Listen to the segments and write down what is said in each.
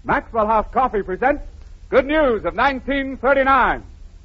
Maxwell House Coffee presents Good News of 1939.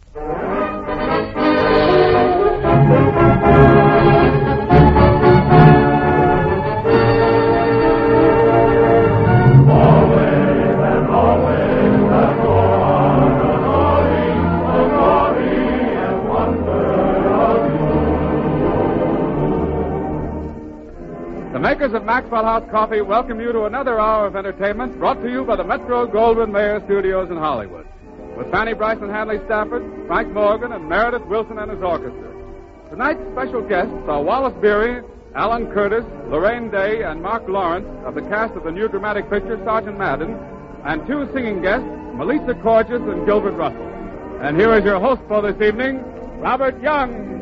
The makers of Maxwell House Coffee welcome you to another hour of entertainment brought to you by the Metro-Goldwyn-Mayer Studios in Hollywood, with Fanny Bryson Hanley Stafford, Frank Morgan, and Meredith Wilson and his orchestra. Tonight's special guests are Wallace Beery, Alan Curtis, Lorraine Day, and Mark Lawrence of the cast of the new dramatic picture Sergeant Madden, and two singing guests, Melissa Corges and Gilbert Russell. And here is your host for this evening, Robert Young.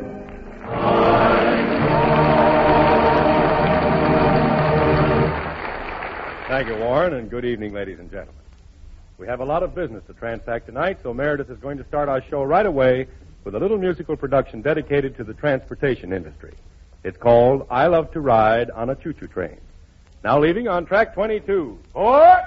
Thank you, Warren, and good evening, ladies and gentlemen. We have a lot of business to transact tonight, so Meredith is going to start our show right away with a little musical production dedicated to the transportation industry. It's called I Love to Ride on a Choo-Choo Train. Now leaving on track 22. Four.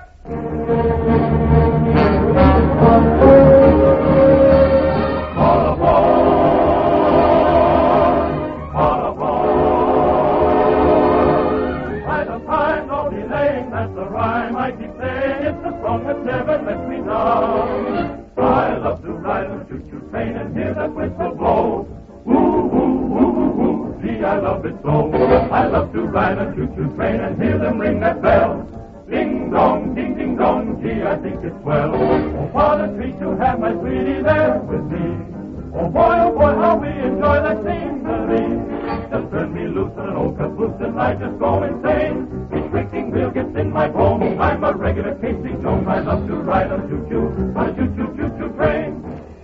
I love to ride on a choo-choo train and hear that whistle blow. Woo, woo, woo, woo, woo, gee, I love it so. I love to ride on a choo-choo train and hear them ring that bell. Ding dong, ding ding dong, gee, I think it's swell. Oh, what a treat to have my sweetie there with me. Oh boy, how we enjoy that scenery. Just turn me loose on an old caboose and I just go insane. Each creaking wheel gets in my bones. I'm a regular Casey Jones. I love to ride on a choo-choo, on a choo-choo train.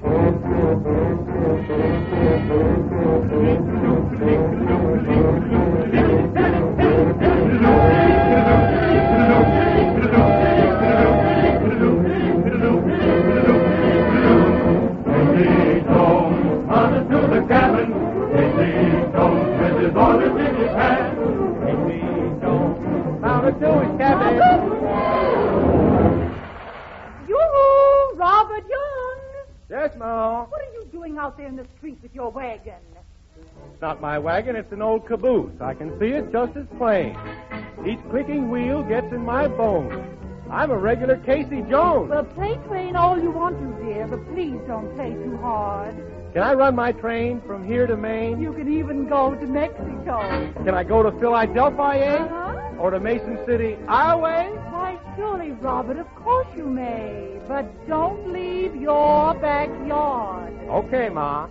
Out there in the street with your wagon. It's not my wagon, it's an old caboose. I can see it just as plain. Each clicking wheel gets in my bones. I'm a regular Casey Jones. Well, play train all you want to, dear, but please don't play too hard. Can I run my train from here to Maine? You can even go to Mexico. Can I go to Philadelphia, Uh-huh. Or to Mason City, Iowa? Why, surely, Robert, of course you may. But don't leave your backyard. Okay, Ma.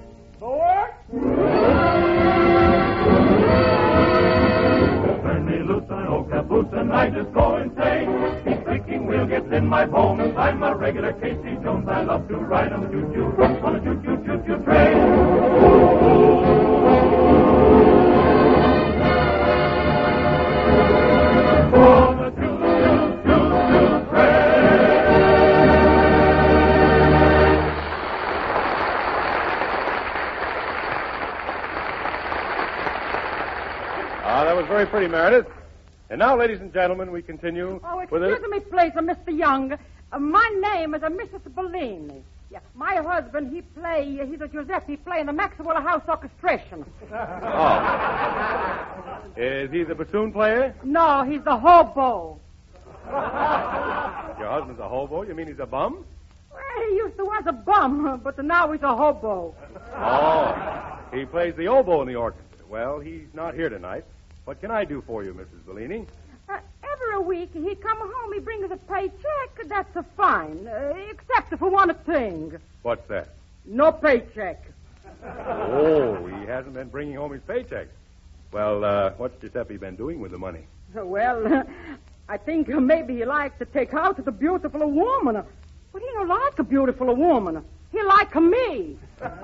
Turn me loose on an old caboose and I just go insane. Each creaking wheel gets in my bones. I'm a regular Casey Jones. I love to ride on a choo-choo, on a choo-choo train. On a choo-choo train. That was very pretty, Meredith. And now, ladies and gentlemen, we continue with Excuse me, please, Mr. Young. My name is Mrs. Bellini. Yeah, my husband, he's a Giuseppe, playing the Maxwell House Orchestration. Oh. Is he the bassoon player? No, he's the hobo. Your husband's a hobo? You mean he's a bum? Well, he used to was a bum, but now he's a hobo. Oh. He plays the oboe in the orchestra. Well, he's not here tonight. What can I do for you, Mrs. Bellini? Every week he come home, he brings a paycheck. That's a fine, except for one thing. What's that? No paycheck. Oh, he hasn't been bringing home his paycheck. Well, what's Giuseppe been doing with the money? Well, I think maybe he likes to take out the beautiful woman. But he don't like a beautiful woman. He like me.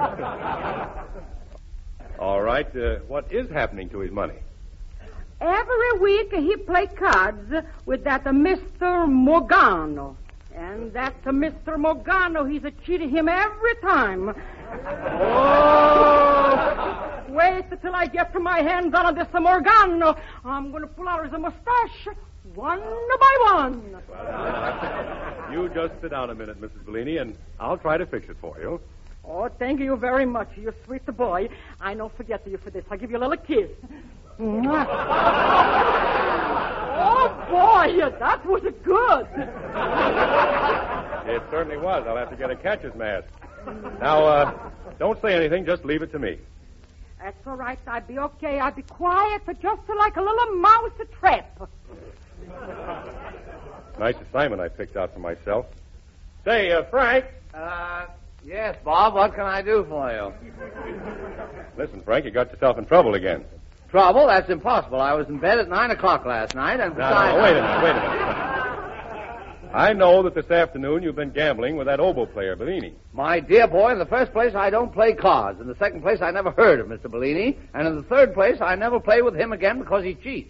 All right, what is happening to his money? Every week he play cards with that Mr. Morgano. And that Mr. Morgano, he's cheated him every time. Oh! Wait till I get my hands on this I'm going to pull out his mustache one by one. You just sit down a minute, Mrs. Bellini, and I'll try to fix it for you. Oh, thank you very much. You're sweet the boy. I don't forget you for this. I'll give you a little kiss. Mwah. Oh, boy, that was good. It certainly was. I'll have to get a catcher's mask. Now, don't say anything. Just leave it to me. That's all right. I'll be okay. I'll be quiet, but just like a little mouse a trap. Nice assignment I picked out for myself. Say, Frank. Yes, Bob, what can I do for you? Listen, Frank, you got yourself in trouble again. Trouble? That's impossible. I was in bed at 9 o'clock last night, and besides... No, wait a minute. I know that this afternoon you've been gambling with that oboe player, Bellini. My dear boy, in the first place, I don't play cards. In the second place, I never heard of Mr. Bellini. And in the third place, I never play with him again because he cheats.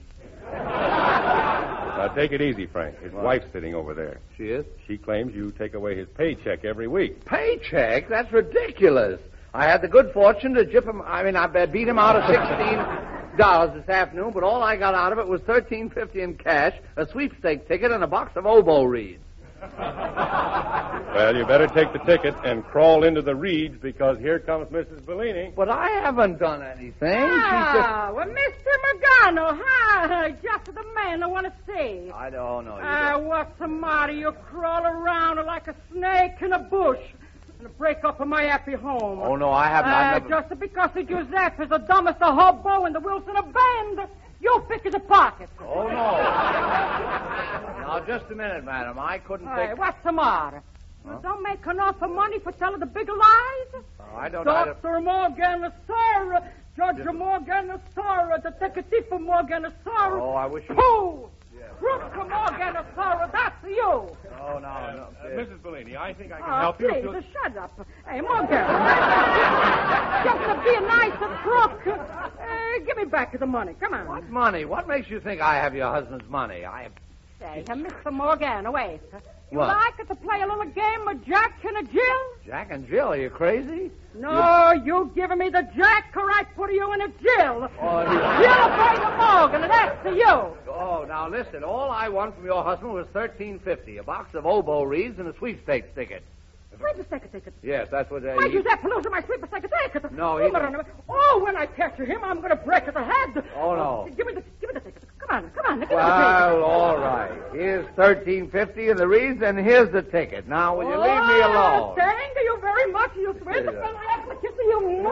Now, take it easy, Frank. His wife's sitting over there. She is? She claims you take away his paycheck every week. Paycheck? That's ridiculous. I had the good fortune to I beat him out of $16 this afternoon, but all I got out of it was $13.50 in cash, a sweepstake ticket, and a box of oboe reeds. Well, you better take the ticket and crawl into the reeds because here comes Mrs. Bellini. But I haven't done anything. Well, Mr. Morgano, just the man I want to see. I don't know. What's the matter? You crawl around like a snake in a bush and break up in my happy home. Oh, no, I haven't. Just because Giuseppe is the dumbest hobo in the Wilson band, you pick his pocket. Oh, no. Now, just a minute, madam. I couldn't think... What's the matter? Huh? You don't make enough money for telling the big lies? I don't... Dr. Morgan, sir. Judge Morgan, sir. Detective Morgan, sir. Oh, I wish you... Who? Crook Morgan, sir. That's you. Oh, no. Mrs. Bellini, I think I can help you. Please, shut up. Hey, Morgan. Just to be a nice crook. Give me back the money. Come on. What money? What makes you think I have your husband's money? Say, Mr. Morgan, wait. You What? like to play a little game of Jack and Jill? Jack and Jill, are you crazy? No, you giving me the Jack or I put you in a Jill. Oh, Jill pay the Morgan, and that's to you. Oh, now listen. All I won from your husband was $13.50, a box of oboe reeds, and a sweepstakes ticket. Sweepstake ticket. Yes, that's what... Why, Giuseppe losing my sweepstake ticket? No, Oh, when I capture him, I'm going to break his head. Oh, no. Give me the ticket. Come on. Give me the Well, all right. Here's $13.50 in the reeds, and here's the ticket. Now, will you leave me alone? Thank you very much. You swear the fellow I have to kiss you.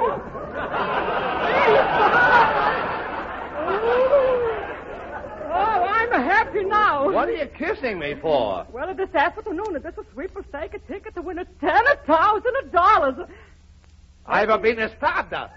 Oh, I'm happy now. What are you kissing me for? Well, this afternoon, this is sweepstake ticket to win $10,000. I've been a stardust.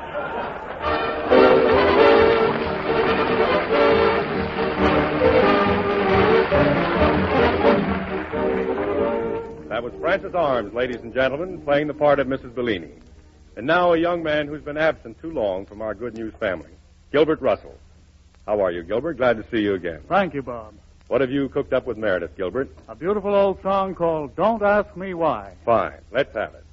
That was Francis Arms, ladies and gentlemen, playing the part of Mrs. Bellini. And now a young man who's been absent too long from our Good News family, Gilbert Russell. How are you, Gilbert? Glad to see you again. Thank you, Bob. What have you cooked up with Meredith, Gilbert? A beautiful old song called Don't Ask Me Why. Fine. Let's have it.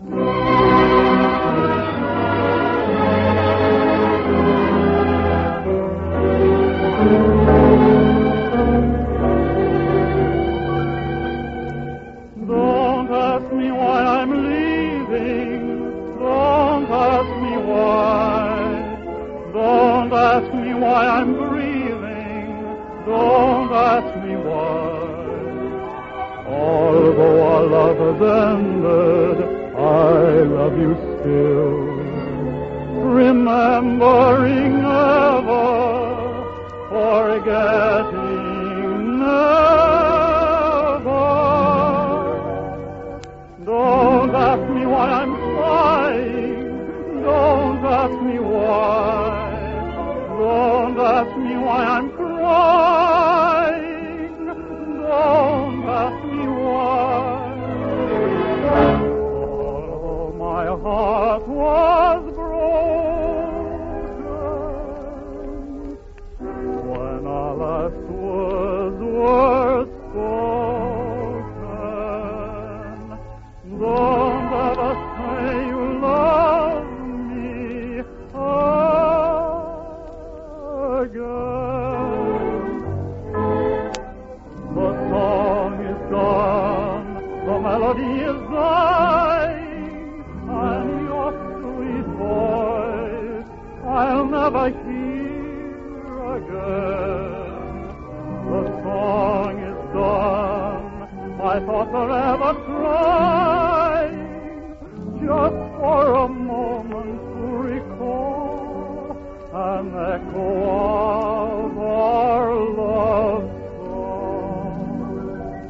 Don't ask me why I'm leaving. Don't ask me why. Don't ask me why I'm grieving. Don't ask me why. Although our love has ended, I love you still. Remembering ever, forgetting never. Don't ask me why I'm crying. Don't ask me why. Don't ask me why I'm crying. Don't ask me why. Oh, my heart was melody is dying, and your sweet voice I'll never hear again. The song is done, my thoughts are ever crying, just for a moment to recall an echo of our love song.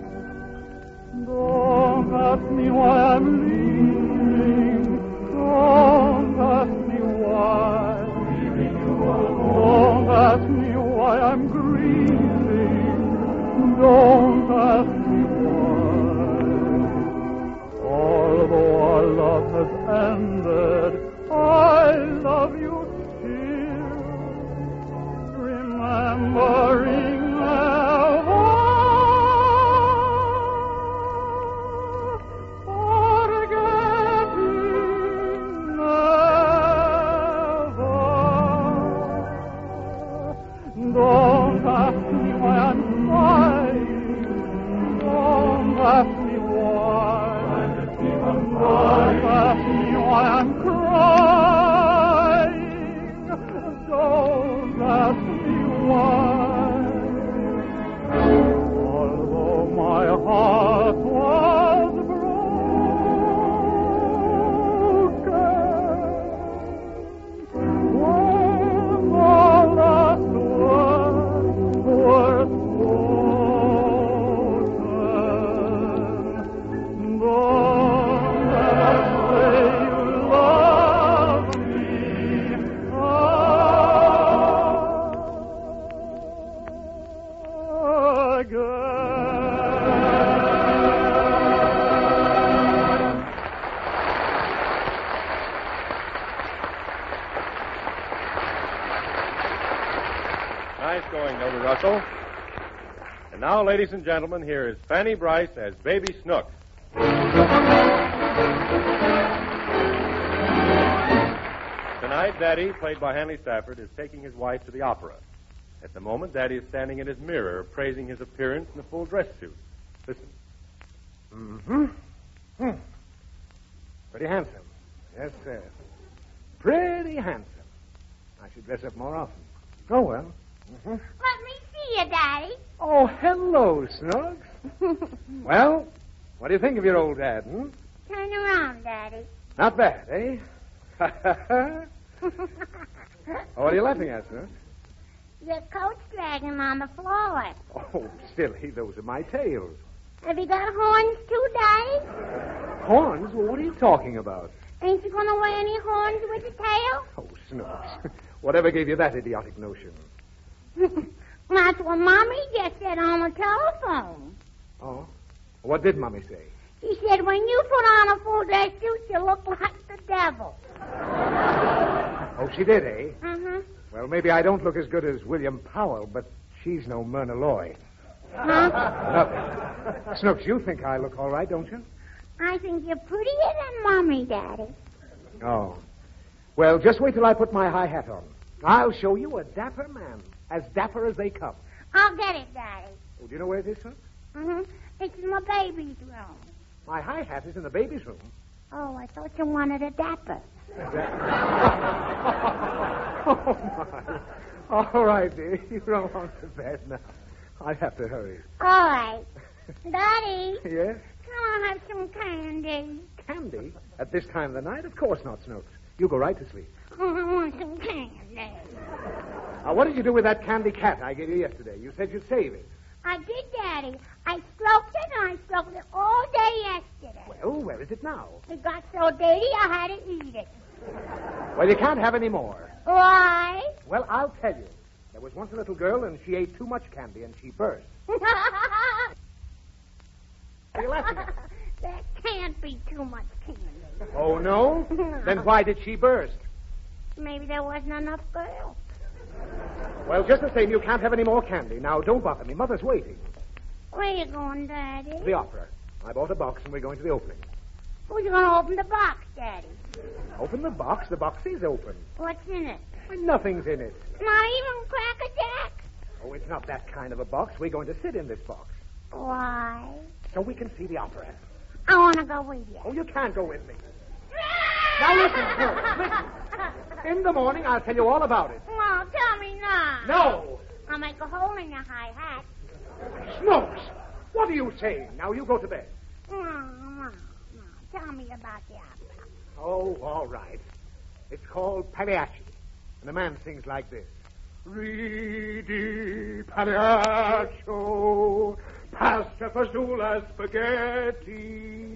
Don't ask me why I'm leaving, don't ask me why. Don't ask me why I'm grieving, don't ask me why. Although our love has ended, I love you still, remembering never, forgetting never. Don't ask me why I'm crying, don't ask me why. Don't ask me why I'm crying, don't ask me why. Although my heart was broken, when the last word was spoken, don't ever say you love me again. Nice going, Nova Russell. And now, ladies and gentlemen, here is Fanny Bryce as Baby Snook. Tonight, Daddy, played by Hanley Stafford, is taking his wife to the opera. At the moment, Daddy is standing in his mirror, praising his appearance in a full dress suit. Listen. Pretty handsome. Yes, sir. Pretty handsome. I should dress up more often. Oh, well. Let me see you, Daddy. Oh, hello, Snooks. Well, what do you think of your old dad, Turn around, Daddy. Not bad, eh? Oh, what are you laughing at, Snooks? Your coat's dragging on the floor. Oh, silly, those are my tails. Have you got horns, too, Daddy? Horns? Well, what are you talking about? Ain't you going to wear any horns with the tail? Oh, Snooks. Whatever gave you that idiotic notion? That's what Mommy just said on the telephone. Oh? What did Mommy say? She said when you put on a full dress suit, you look like the devil. Oh, she did, eh? Uh-huh. Well, maybe I don't look as good as William Powell, but she's no Myrna Loy. Huh? Nothing. Snooks, you think I look all right, don't you? I think you're prettier than Mommy, Daddy. Oh. Well, just wait till I put my high hat on. I'll show you a dapper man. As dapper as they come. I'll get it, Daddy. Oh, do you know where it is, son? Mm-hmm. It's in my baby's room. My high hat is in the baby's room. Oh, I thought you wanted a dapper. Oh, my. All right, dear. You run along to bed now. I have to hurry. All right. Daddy. Yes? Can I have some candy? Candy? At this time of the night? Of course not, Snooks. You go right to sleep. Oh, I want some candy. Now, what did you do with that candy cat I gave you yesterday? You said you'd save it. I did, Daddy. I stroked it, and I stroked it all day yesterday. Well, where is it now? It got so dirty, I had to eat it. Well, you can't have any more. Why? Well, I'll tell you. There was once a little girl, and she ate too much candy, and she burst. What are you laughing at? That can't be too much candy. Oh, no? Then why did she burst? Maybe there wasn't enough girls. Well, just the same, you can't have any more candy. Now, don't bother me. Mother's waiting. Where are you going, Daddy? The opera. I bought a box, and we're going to the opening. Who's going to open the box, Daddy? Open the box? The box is open. What's in it? Well, nothing's in it. Not even Cracker Jack? Oh, it's not that kind of a box. We're going to sit in this box. Why? So we can see the opera. I want to go with you. Oh, you can't go with me. Now listen, Snooks, listen. In the morning, I'll tell you all about it. Well, tell me now. No! I'll make a hole in your high hat. Snooks! What are you saying? Now you go to bed. No. Tell me about the opera. Oh, all right. It's called Pagliacci. And the man sings like this. Ridi Pagliaccio, pasta fagioli spaghetti.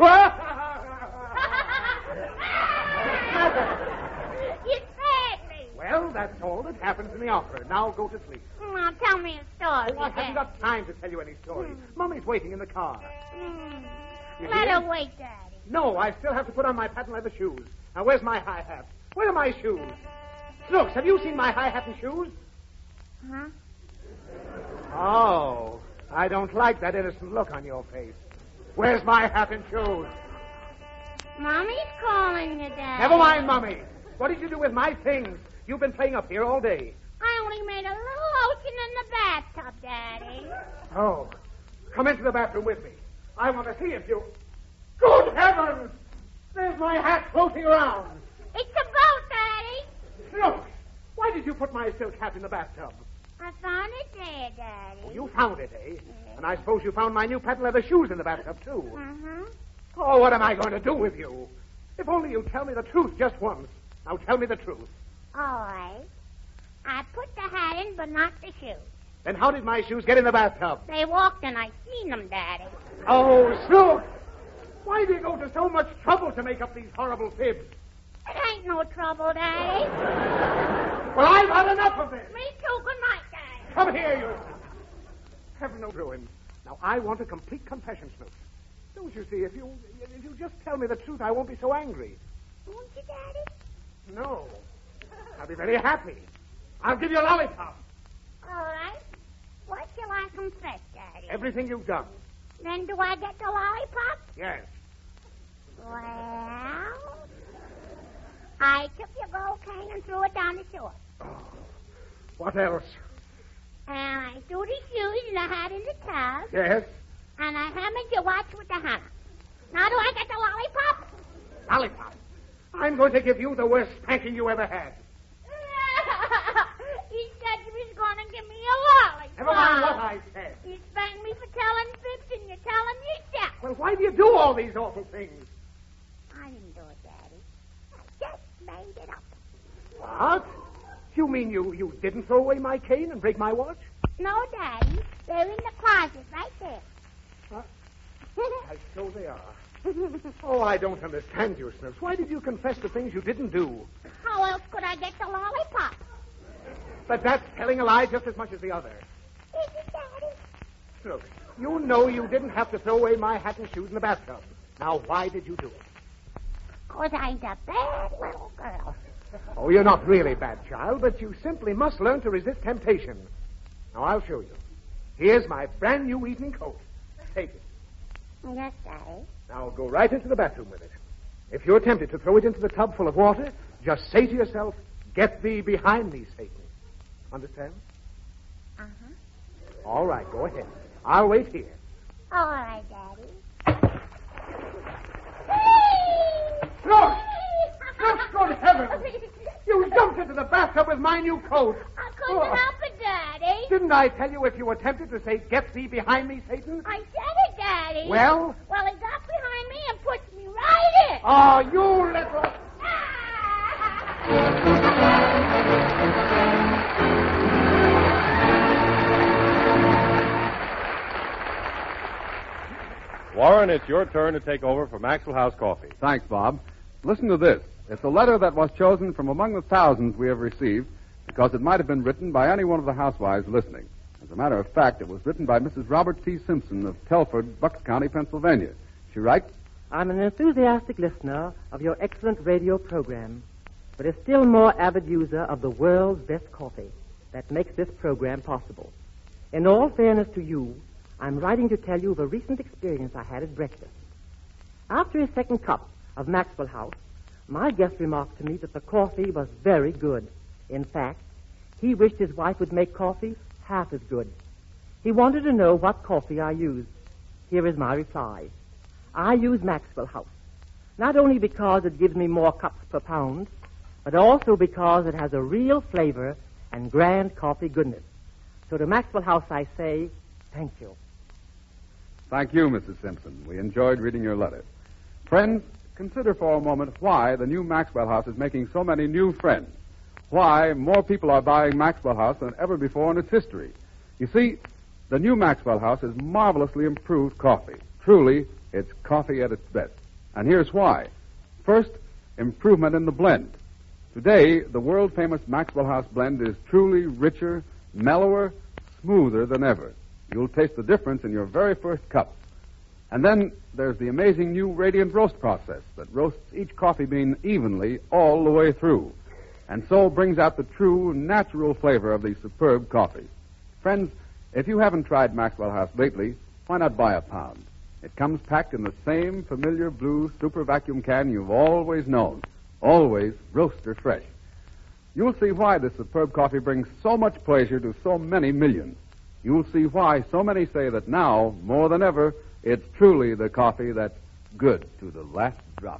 You scared me. Well, that's all that happens in the opera. Now go to sleep. Now, tell me a story. Oh, I haven't got time to tell you any stories. Mummy's waiting in the car. You Let hear? her wait, Daddy. No, I still have to put on my patent leather shoes. Now, where's my high hat? Where are my shoes? Snooks, have you seen my high hat and shoes? Huh? Oh, I don't like that innocent look on your face. Where's my hat and shoes? Mommy's calling you, Daddy. Never mind, Mummy. What did you do with my things? You've been playing up here all day. I only made a little ocean in the bathtub, Daddy. Oh, come into the bathroom with me. I want to see if you... Good heavens! There's my hat floating around. It's a boat, Daddy. Snooks, why did you put my silk hat in the bathtub? I found it there, Daddy. Oh, you found it, eh? And I suppose you found my new patent leather shoes in the bathtub, too. Uh-huh. Oh, what am I going to do with you? If only you'd tell me the truth just once. Now tell me the truth. All right. I put the hat in, but not the shoes. Then how did my shoes get in the bathtub? They walked and I seen them, Daddy. Oh, Snooks! Why do you go to so much trouble to make up these horrible fibs? It ain't no trouble, Daddy. Well, I've had enough of this. Me too. Good night, Daddy. Come here, you. Have no ruin. Now, I want a complete confession, Snooks. Don't you see, if you just tell me the truth, I won't be so angry. Won't you, Daddy? No. I'll be very happy. I'll give you a lollipop. All right. What shall I confess, Daddy? Everything you've done. Then do I get the lollipop? Yes. Well, I took your gold cane and threw it down the shore. Oh. What else? And I threw the shoes and the hat in the tub. Yes. And I hammered your watch with the hammer. Now do I get the lollipop? Lollipop. I'm going to give you the worst spanking you ever had. He said he was going to give me a lollipop. Never mind what I said. You spanked me for telling fibs, and you're telling yourself. Well, why do you do all these awful things? I didn't do it, Daddy. I just made it up. What? You mean you didn't throw away my cane and break my watch? No, Daddy. They're in the closet right there. Huh? I so they are. Oh, I don't understand you, Snooks. Why did you confess to things you didn't do? How else could I get the lollipop? But that's telling a lie just as much as the other. Is it, Daddy? Snooks, you know you didn't have to throw away my hat and shoes in the bathtub. Now, why did you do it? 'Cause I'm a bad little girl. Oh, you're not really bad, child, but you simply must learn to resist temptation. Now, I'll show you. Here's my brand new evening coat. Take it. Yes, Daddy. Now, go right into the bathroom with it. If you're tempted to throw it into the tub full of water, just say to yourself, "Get thee behind me, Satan." Understand? Uh-huh. All right, go ahead. I'll wait here. All right, Daddy. Snooks! Snooks, good heavens! You jumped into the bathtub with my new coat. I couldn't help it, Daddy. Didn't I tell you if you were tempted to say, "Get thee behind me, Satan"? I said it, Daddy. Well? Well, he got behind me and pushed me right in. Oh, you little... Warren, it's your turn to take over for Maxwell House Coffee. Thanks, Bob. Listen to this. It's a letter that was chosen from among the thousands we have received because it might have been written by any one of the housewives listening. As a matter of fact, it was written by Mrs. Robert T. Simpson of Telford, Bucks County, Pennsylvania. She writes, I'm an enthusiastic listener of your excellent radio program, but a still more avid user of the world's best coffee that makes this program possible. In all fairness to you, I'm writing to tell you of a recent experience I had at breakfast. After a second cup of Maxwell House, my guest remarked to me that the coffee was very good. In fact, he wished his wife would make coffee half as good. He wanted to know what coffee I used. Here is my reply. I use Maxwell House. Not only because it gives me more cups per pound, but also because it has a real flavor and grand coffee goodness. So to Maxwell House I say, thank you. Thank you, Mrs. Simpson. We enjoyed reading your letter. Friends, consider for a moment why the new Maxwell House is making so many new friends. Why more people are buying Maxwell House than ever before in its history. You see, the new Maxwell House is marvelously improved coffee. Truly, it's coffee at its best. And here's why. First, improvement in the blend. Today, the world-famous Maxwell House blend is truly richer, mellower, smoother than ever. You'll taste the difference in your very first cup. And then there's the amazing new radiant roast process that roasts each coffee bean evenly all the way through, and so brings out the true, natural flavor of the superb coffee. Friends, if you haven't tried Maxwell House lately, why not buy a pound? It comes packed in the same familiar blue super vacuum can you've always known. Always roaster fresh. You'll see why this superb coffee brings so much pleasure to so many millions. You'll see why so many say that now, more than ever, it's truly the coffee that's good to the last drop.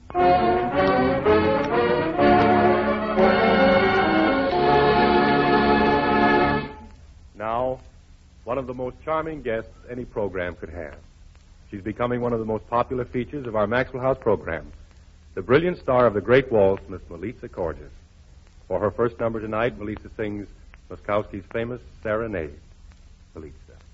Now, one of the most charming guests any program could have. She's becoming one of the most popular features of our Maxwell House program. The brilliant star of The Great Waltz, Miss Melissa Cordes. For her first number tonight, Melissa sings Moskowski's famous Serenade. Melissa.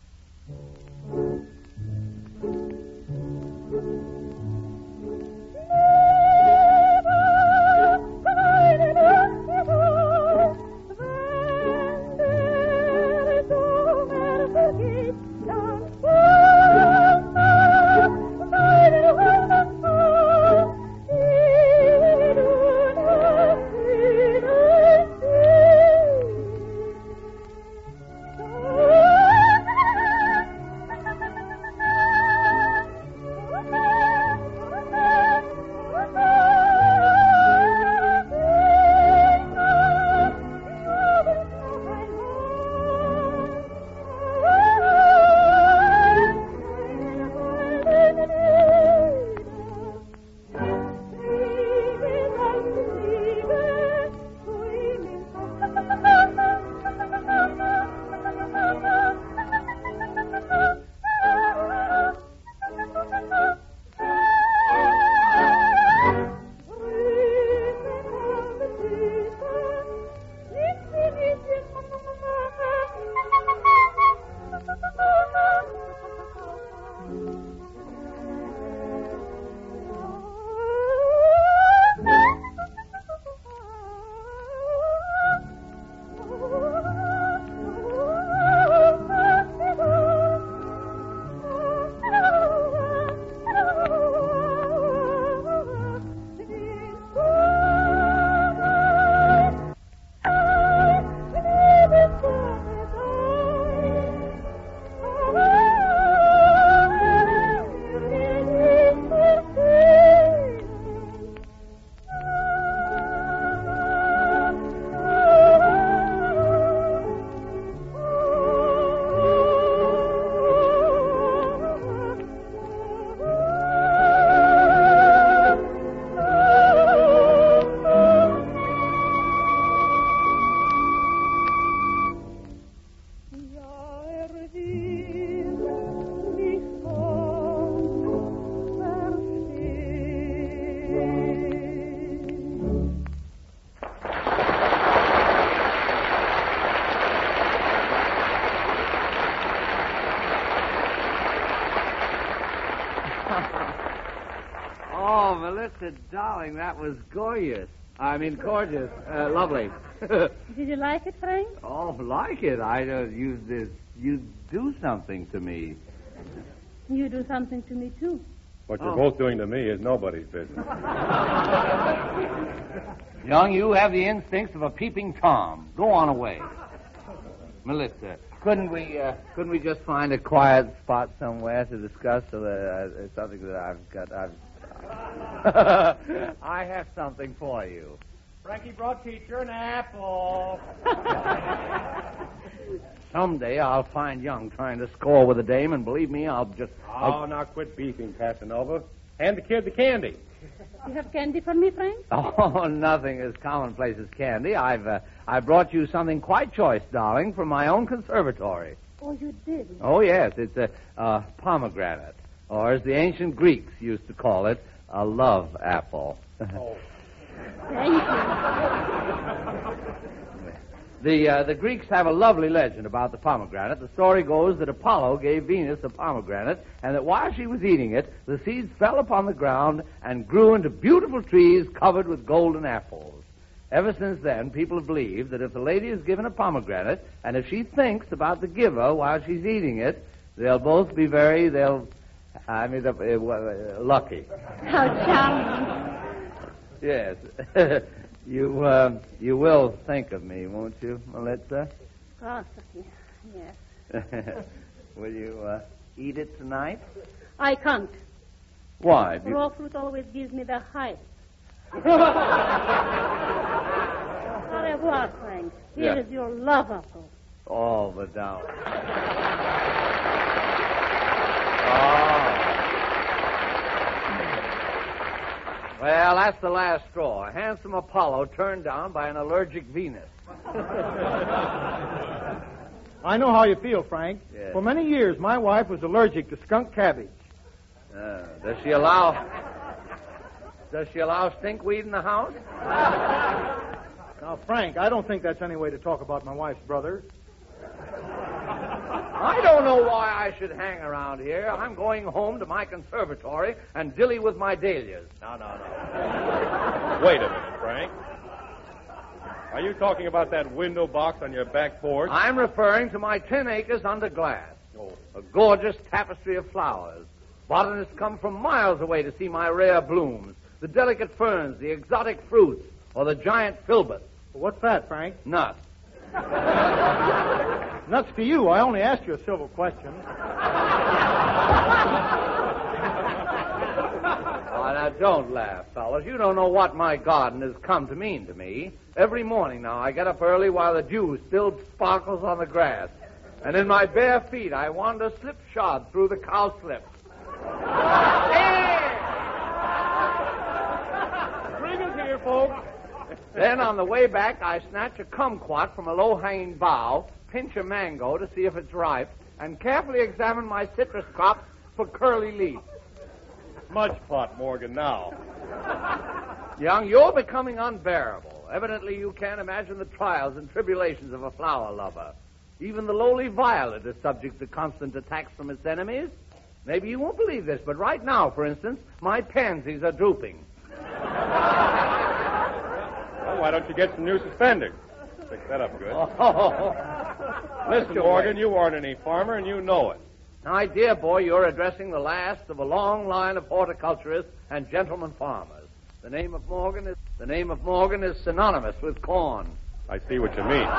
Oh, Melissa, darling, that was gorgeous. Gorgeous. Lovely. Did you like it, Frank? Oh, like it. You do something to me. You do something to me, too. What you're both doing to me is nobody's business. Young, you have the instincts of a peeping Tom. Go on away. Melissa, couldn't we just find a quiet spot somewhere to discuss something that I have something for you. Frankie brought teacher an apple. someday I'll find Young trying to score with a dame, and believe me, I'll just... Oh, now quit beefing, Casanova. Hand the kid the candy. You have candy for me, Frank? Oh, nothing as commonplace as candy. I brought you something quite choice, darling, from my own conservatory. Oh, you did? Oh, yes, it's a pomegranate, or as the ancient Greeks used to call it, a love apple. Oh. Thank you. The Greeks have a lovely legend about the pomegranate. The story goes that Apollo gave Venus a pomegranate, and that while she was eating it, the seeds fell upon the ground and grew into beautiful trees covered with golden apples. Ever since then, people have believed that if the lady is given a pomegranate, and if she thinks about the giver while she's eating it, they'll both be lucky. How charming. Yes. You will think of me, won't you, Melitza? Of course, yes. Will you eat it tonight? I can't. Why? Raw fruit always gives me the height. Au revoir, Frank. Here is your love apple. Oh, madame. Well, that's the last straw. A handsome Apollo turned down by an allergic Venus. I know how you feel, Frank. Yes. For many years, my wife was allergic to skunk cabbage. Does she allow stinkweed in the house? Now, Frank, I don't think that's any way to talk about my wife's brother. I don't know why I should hang around here. I'm going home to my conservatory and dilly with my dahlias. No. Wait a minute, Frank. Are you talking about that window box on your back porch? I'm referring to my 10 acres under glass. Oh. A gorgeous tapestry of flowers. Botanists come from miles away to see my rare blooms, the delicate ferns, the exotic fruits, or the giant filberts. What's that, Frank? Nuts. Nuts to you. I only asked you a civil question. Oh, now, don't laugh, fellas. You don't know what my garden has come to mean to me. Every morning now, I get up early while the dew still sparkles on the grass. And in my bare feet, I wander slipshod through the cowslips. Bring us here, folks. Then, on the way back, I snatch a kumquat from a low-hanging bough, pinch a mango to see if it's ripe, and carefully examine my citrus crops for curly leaves. Smudge pot, Morgan, now. Young, you're becoming unbearable. Evidently, you can't imagine the trials and tribulations of a flower lover. Even the lowly violet is subject to constant attacks from its enemies. Maybe you won't believe this, but right now, for instance, my pansies are drooping. Well, why don't you get some new suspenders? Fix that up good. Oh. Listen, Morgan, you aren't any farmer, and you know it. My dear boy, you're addressing the last of a long line of horticulturists and gentleman farmers. The name of Morgan is synonymous with corn. I see what you mean.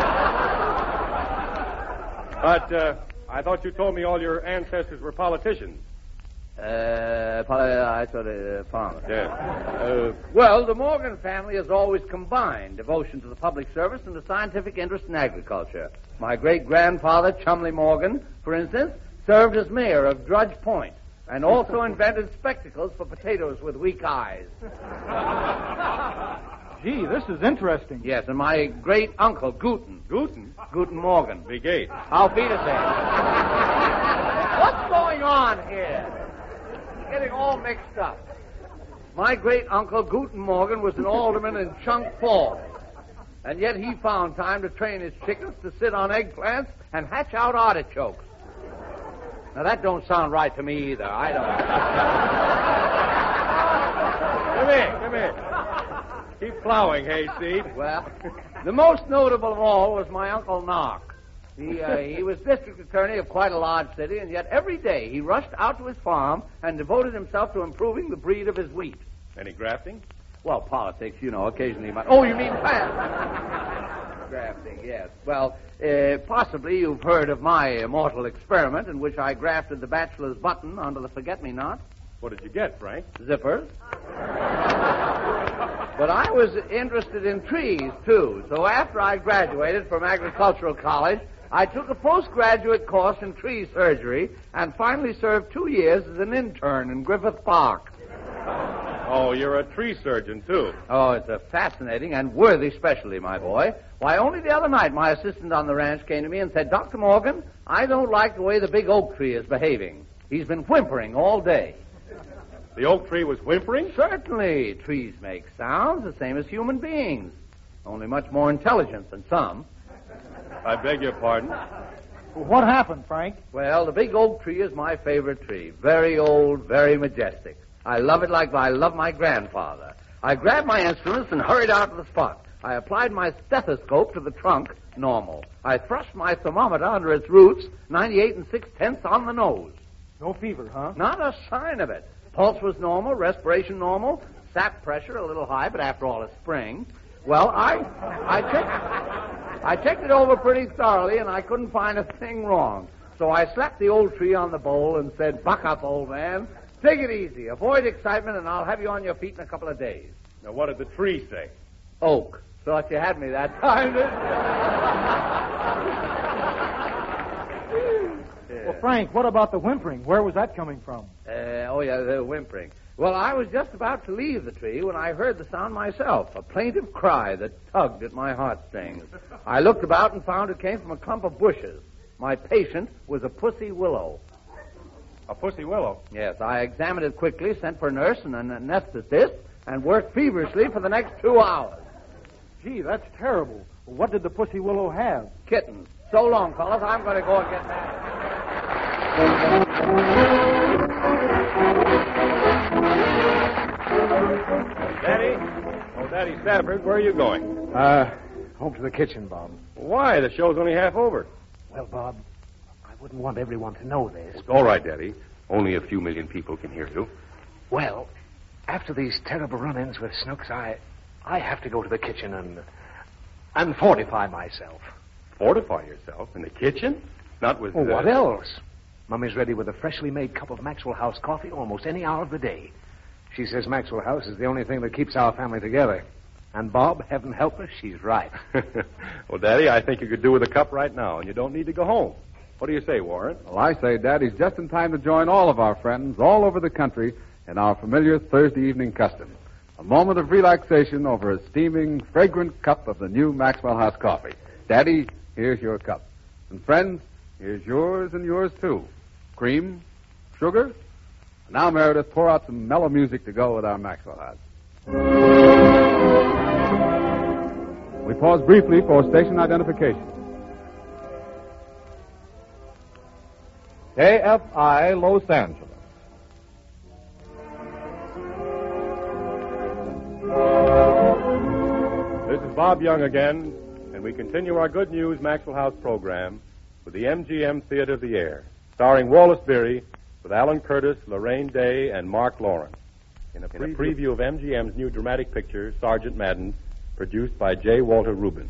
But I thought you told me all your ancestors were politicians. I thought farmers. Yes. Well, the Morgan family has always combined devotion to the public service and a scientific interest in agriculture. My great-grandfather, Chumley Morgan, for instance, served as mayor of Drudge Point and also invented spectacles for potatoes with weak eyes. Gee, this is interesting. Yes, and my great-uncle, Guten Morgan. Big eight. Auf Wiedersehen. What's going on here? Getting all mixed up. My great-uncle, Guten Morgan, was an alderman in Chunk Falls. And yet he found time to train his chickens to sit on eggplants and hatch out artichokes. Now, that don't sound right to me either. I don't. Come here. Keep plowing, Hayseed. Well, the most notable of all was my Uncle Knock. He was district attorney of quite a large city, and yet every day he rushed out to his farm and devoted himself to improving the breed of his wheat. Any grafting? Well, politics, occasionally. Oh, you mean plant? Grafting, yes. Well, possibly you've heard of my immortal experiment in which I grafted the bachelor's button onto the forget-me-not. What did you get, Frank? Zippers. But I was interested in trees, too. So after I graduated from agricultural college, I took a postgraduate course in tree surgery and finally served 2 years as an intern in Griffith Park. Oh, you're a tree surgeon, too. Oh, it's a fascinating and worthy specialty, my boy. Why, only the other night my assistant on the ranch came to me and said, Dr. Morgan, I don't like the way the big oak tree is behaving. He's been whimpering all day. The oak tree was whimpering? Certainly. Trees make sounds the same as human beings, only much more intelligent than some. I beg your pardon? Well, what happened, Frank? Well, the big oak tree is my favorite tree. Very old, very majestic. I love it like I love my grandfather. I grabbed my instruments and hurried out to the spot. I applied my stethoscope to the trunk, normal. I thrust my thermometer under its roots, 98 6/10 on the nose. No fever, huh? Not a sign of it. Pulse was normal, respiration normal, sap pressure a little high, but after all, it's spring. Well, I checked it over pretty thoroughly, and I couldn't find a thing wrong. So I slapped the old tree on the bowl and said, buck up, old man. Take it easy. Avoid excitement, and I'll have you on your feet in a couple of days. Now, what did the tree say? Oak. Thought you had me that time. Well, Frank, what about the whimpering? Where was that coming from? The whimpering. Well, I was just about to leave the tree when I heard the sound myself, a plaintive cry that tugged at my heartstrings. I looked about and found it came from a clump of bushes. My patient was a pussy willow. A pussy willow? Yes, I examined it quickly, sent for a nurse and an anesthetist, and worked feverishly for the next 2 hours. Gee, that's terrible. Well, what did the pussy willow have? Kittens. So long, fellas. I'm going to go and get back. Daddy Stafford, where are you going? Home to the kitchen, Bob. Why? The show's only half over. Well, Bob, I wouldn't want everyone to know this. It's all right, Daddy. Only a few million people can hear you. Well, after these terrible run-ins with Snooks, I have to go to the kitchen and fortify myself. Fortify yourself? In the kitchen? Not with... Well, what else? Mummy's ready with a freshly made cup of Maxwell House coffee almost any hour of the day. She says Maxwell House is the only thing that keeps our family together. And Bob, heaven help us, she's right. Well, Daddy, I think you could do with a cup right now, and you don't need to go home. What do you say, Warren? Well, I say Daddy's just in time to join all of our friends all over the country in our familiar Thursday evening custom. A moment of relaxation over a steaming, fragrant cup of the new Maxwell House coffee. Daddy, here's your cup. And friends, here's yours and yours too. Cream, sugar. Now, Meredith, pour out some mellow music to go with our Maxwell House. We pause briefly for station identification. KFI Los Angeles. This is Bob Young again, and we continue our Good News Maxwell House program with the MGM Theater of the Air, starring Wallace Beery with Alan Curtis, Lorraine Day, and Mark Lawrence in a preview of MGM's new dramatic picture, Sergeant Madden, produced by J. Walter Rubin.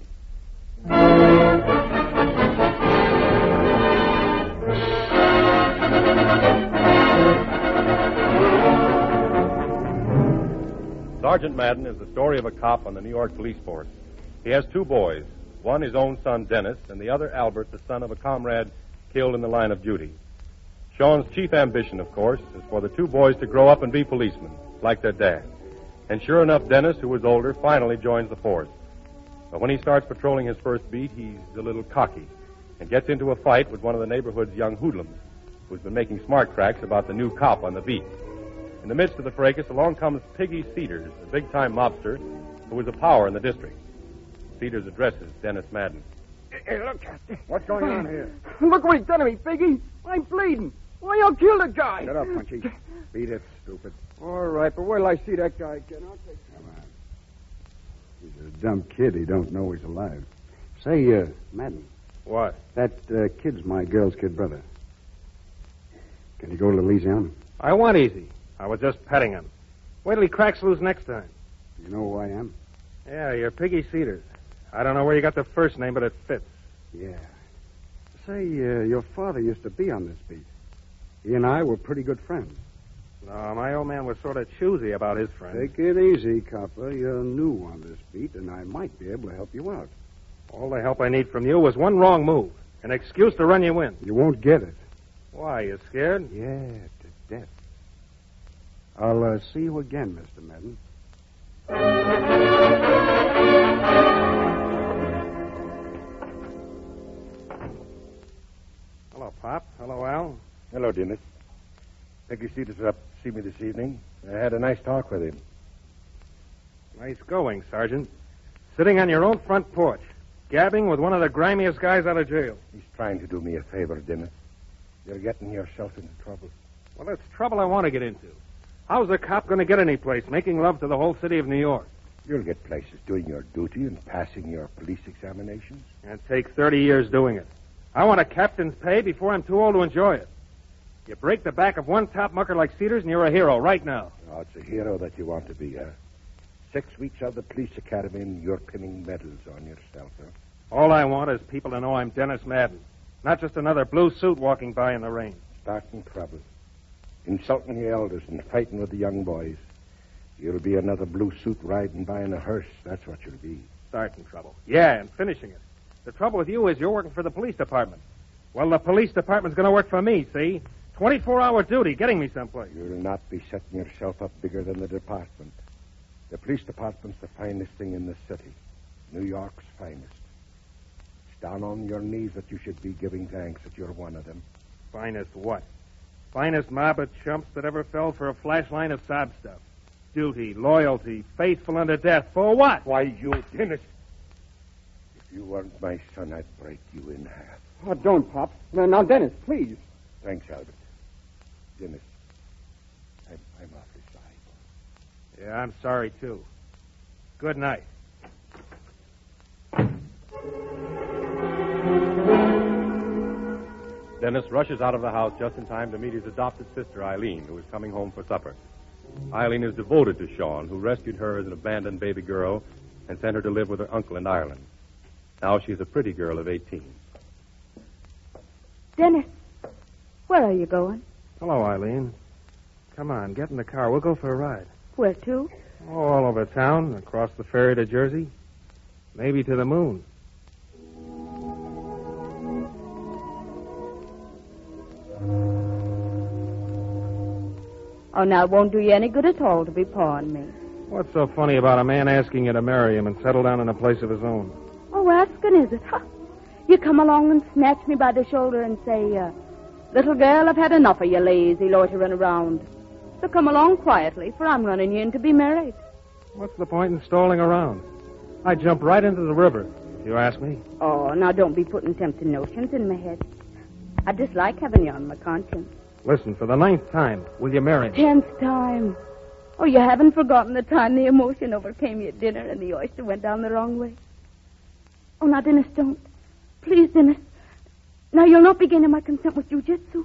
Sergeant Madden is the story of a cop on the New York police force. He has 2 boys, one his own son, Dennis, and the other, Albert, the son of a comrade killed in the line of duty. Sean's chief ambition, of course, is for the 2 boys to grow up and be policemen, like their dad. And sure enough, Dennis, who was older, finally joins the force. But when he starts patrolling his first beat, he's a little cocky and gets into a fight with one of the neighborhood's young hoodlums, who's been making smart tracks about the new cop on the beat. In the midst of the fracas, along comes Piggy Cedars, a big-time mobster who is a power in the district. Cedars addresses Dennis Madden. Hey, look, What's going on here? Look what he's done to me, Piggy. I'm bleeding. Why, you killed a guy. Shut up, Punchy. Beat it, stupid. All right, but where'll I see that guy again? I'll take Come on. He's a dumb kid. He don't know he's alive. Say, Madden. What? That kid's my girl's kid brother. Can you go to Louisiana? I want easy. I was just petting him. Wait till he cracks loose next time. You know who I am? Yeah, you're Piggy Cedars. I don't know where you got the first name, but it fits. Yeah. Say, your father used to be on this beat. He and I were pretty good friends. No, my old man was sort of choosy about his friends. Take it easy, copper. You're new on this beat, and I might be able to help you out. All the help I need from you was one wrong move. An excuse to run you in. You won't get it. Why, you scared? Yeah, to death. I'll see you again, Mr. Madden. Hello, Pop. Hello, Al. Hello, Dennis. Peggy Cedars up to see me this evening. I had a nice talk with him. Nice going, Sergeant. Sitting on your own front porch, gabbing with one of the grimiest guys out of jail. He's trying to do me a favor, Dennis. You're getting yourself into trouble. Well, that's trouble I want to get into. How's a cop going to get any place making love to the whole city of New York? You'll get places doing your duty and passing your police examinations. And take 30 years doing it. I want a captain's pay before I'm too old to enjoy it. You break the back of one top mucker like Cedars, and you're a hero right now. Oh, it's a hero that you want to be, huh? 6 weeks out of the police academy, and you're pinning medals on yourself, huh? All I want is people to know I'm Dennis Madden, not just another blue suit walking by in the rain. Starting trouble. Insulting the elders and fighting with the young boys. You'll be another blue suit riding by in a hearse. That's what you'll be. Starting trouble. Yeah, and finishing it. The trouble with you is you're working for the police department. Well, the police department's going to work for me, see? 24-hour duty, getting me someplace. You'll not be setting yourself up bigger than the department. The police department's the finest thing in the city. New York's finest. It's down on your knees that you should be giving thanks that you're one of them. Finest what? Finest mob of chumps that ever fell for a flash line of sob stuff. Duty, loyalty, faithful unto death. For what? Why, you, Dennis. If you weren't my son, I'd break you in half. Oh, don't, Pop. Now, Dennis, please. Thanks, Albert. Dennis, I'm awfully sorry. Yeah, I'm sorry, too. Good night. Dennis rushes out of the house just in time to meet his adopted sister, Eileen, who is coming home for supper. Eileen is devoted to Sean, who rescued her as an abandoned baby girl and sent her to live with her uncle in Ireland. Now she's a pretty girl of 18. Dennis, where are you going? Hello, Eileen. Come on, get in the car. We'll go for a ride. Where to? Oh, all over town, across the ferry to Jersey. Maybe to the moon. Oh, now, it won't do you any good at all to be pawing me. What's so funny about a man asking you to marry him and settle down in a place of his own? Oh, asking, is it? Huh. You come along and snatch me by the shoulder and say, little girl, I've had enough of your lazy loitering around. So come along quietly, for I'm running you in to be married. What's the point in stalling around? I'd jump right into the river, if you ask me. Oh, now don't be putting tempting notions in my head. I dislike having you on my conscience. Listen, for the 9th time, will you marry me? 10th time. Oh, you haven't forgotten the time the emotion overcame you at dinner and the oyster went down the wrong way. Oh, now, Dennis, don't. Please, Dennis. Now, you'll not be gaining my consent with jiu-jitsu.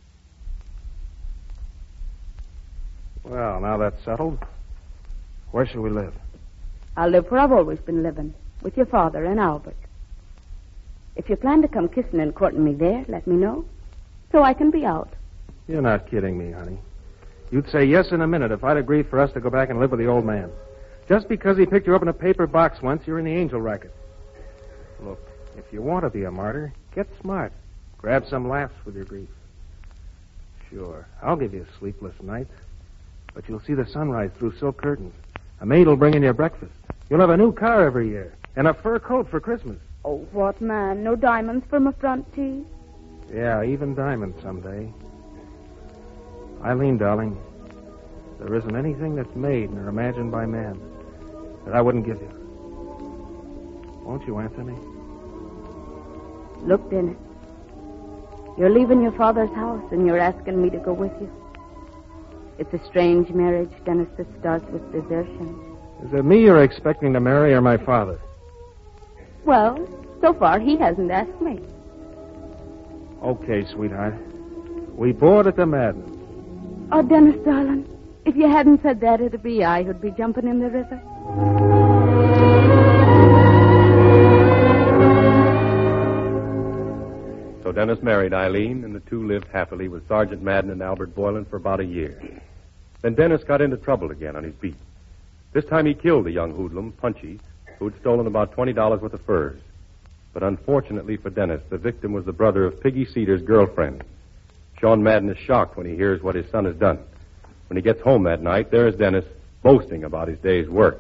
Well, now that's settled. Where shall we live? I'll live where I've always been living, with your father and Albert. If you plan to come kissing and courting me there, let me know, so I can be out. You're not kidding me, honey. You'd say yes in a minute if I'd agreed for us to go back and live with the old man. Just because he picked you up in a paper box once, you're in the angel racket. Look, if you want to be a martyr, get smart. Grab some laughs with your grief. Sure, I'll give you sleepless nights. But you'll see the sunrise through silk curtains. A maid will bring in your breakfast. You'll have a new car every year. And a fur coat for Christmas. Oh, what, man? No diamonds for my front teeth? Yeah, even diamonds someday. Eileen, darling, there isn't anything that's made nor imagined by man that I wouldn't give you. Won't you answer me? Look, Dennis. You're leaving your father's house and you're asking me to go with you. It's a strange marriage, Dennis, that starts with desertion. Is it me you're expecting to marry or my father? Well, so far he hasn't asked me. Okay, sweetheart. We board at the Madden. Oh, Dennis, darling, if you hadn't said that, it'd be I who'd be jumping in the river. So Dennis married Eileen, and the two lived happily with Sergeant Madden and Albert Boylan for about a year. Then Dennis got into trouble again on his beat. This time he killed the young hoodlum, Punchy, who'd stolen about $20 worth of furs. But unfortunately for Dennis, the victim was the brother of Piggy Cedars' girlfriend. Sean Madden is shocked when he hears what his son has done. When he gets home that night, there is Dennis boasting about his day's work.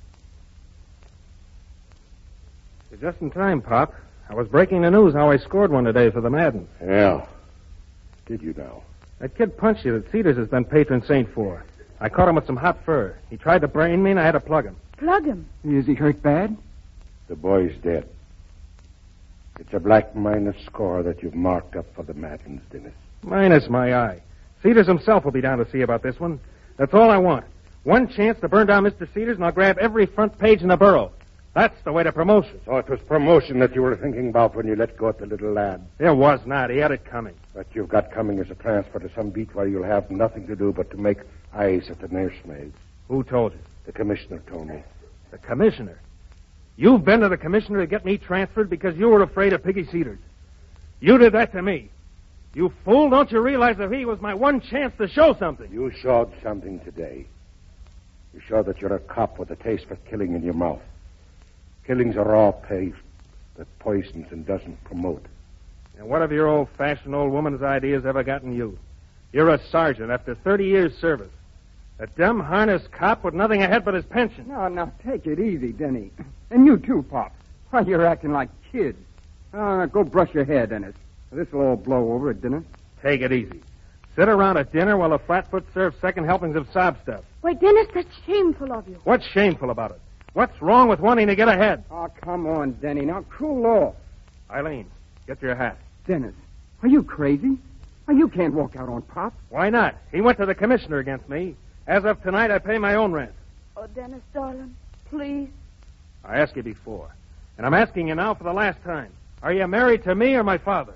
You're just in time, Pop. I was breaking the news how I scored one today for the Madden. Yeah. Did you now? That kid punched you that Cedars has been patron saint for. I caught him with some hot fur. He tried to brain me, and I had to plug him. Plug him? Is he hurt bad? The boy's dead. It's a black minus score that you've marked up for the Maddens, Dennis. Minus my eye. Cedars himself will be down to see about this one. That's all I want. One chance to burn down Mr. Cedars, and I'll grab every front page in the borough. That's the way to promotion. So it was promotion that you were thinking about when you let go of the little lad. It was not. He had it coming. What you've got coming is a transfer to some beat where you'll have nothing to do but to make eyes at the nursemaids. Who told you? The commissioner told me. The commissioner? You've been to the commissioner to get me transferred because you were afraid of Piggy Cedars. You did that to me. You fool, don't you realize that he was my one chance to show something? You showed something today. You showed that you're a cop with a taste for killing in your mouth. Killing's a raw paste that poisons and doesn't promote. And what have your old-fashioned old woman's ideas ever gotten you? You're a sergeant after 30 years' service. A dumb harness cop with nothing ahead but his pension. Now, take it easy, Denny. And you too, Pop. Why, you're acting like kids. Go brush your hair, Dennis. This'll all blow over at dinner. Take it easy. Sit around at dinner while a flatfoot serves second helpings of sob stuff. Why, Dennis, that's shameful of you. What's shameful about it? What's wrong with wanting to get ahead? Oh, come on, Denny. Now, cool off. Eileen, get your hat. Dennis, are you crazy? Why, you can't walk out on Pop. Why not? He went to the commissioner against me. As of tonight, I pay my own rent. Oh, Dennis, darling, please. I asked you before, and I'm asking you now for the last time. Are you married to me or my father?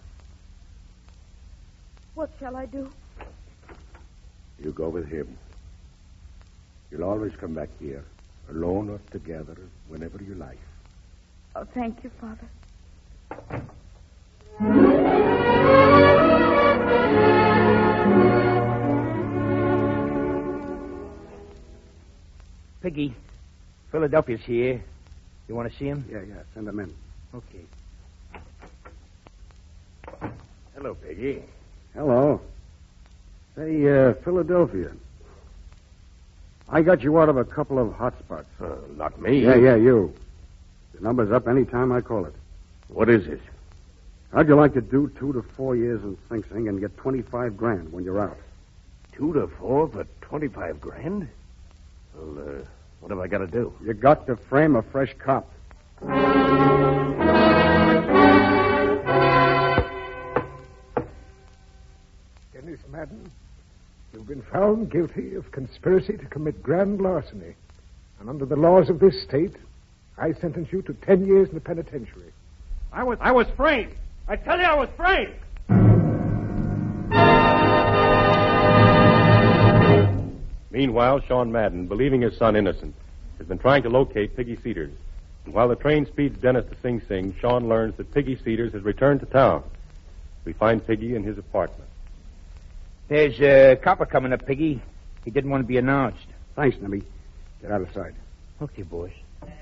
What shall I do? You go with him. You'll always come back here, alone or together, whenever you like. Oh, thank you, Father. Piggy, Philadelphia's here. You want to see him? Yeah, send him in. Okay. Hello, Piggy. Hello. Say, Philadelphia. I got you out of a couple of hot spots. Not me. Yeah, you. The number's up any time I call it. What is it? How'd you like to do 2 to 4 years in Sing Sing and get $25,000 when you're out? 2 to 4 for $25,000? Well, what have I got to do? You got to frame a fresh cop. Dennis Madden, you've been found guilty of conspiracy to commit grand larceny. And under the laws of this state, I sentence you to 10 years in the penitentiary. I was framed. I tell you I was framed. Meanwhile, Sean Madden, believing his son innocent, has been trying to locate Piggy Cedars. And while the train speeds Dennis to Sing Sing, Sean learns that Piggy Cedars has returned to town. We find Piggy in his apartment. There's a copper coming up, Piggy. He didn't want to be announced. Thanks, Nimby. Get out of sight. Okay, boys.